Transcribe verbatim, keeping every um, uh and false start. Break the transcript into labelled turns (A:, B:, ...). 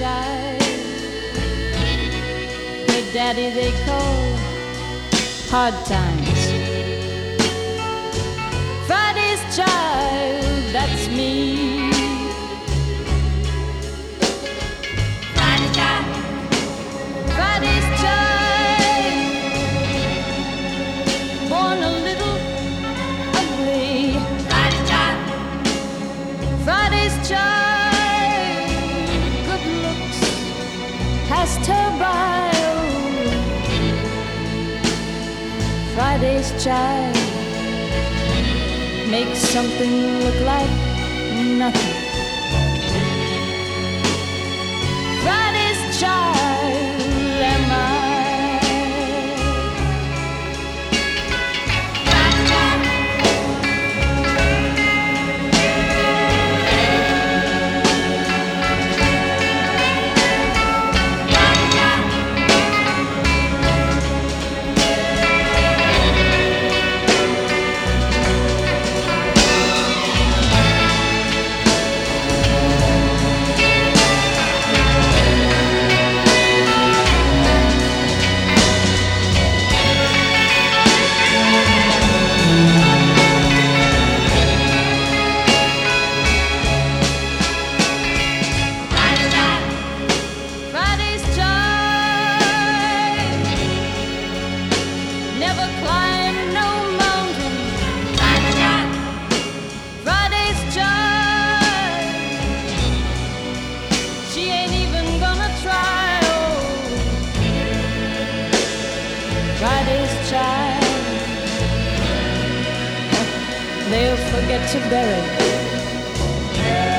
A: child. Her daddy they call hard times. Friday's child, that's me. Friday's child, Friday's child, born a little ugly. Friday's child, Friday's child, good looks passed her by. Friday's child makes something look like nothing. Friday's child am I. Friday's child, they'll forget to bury.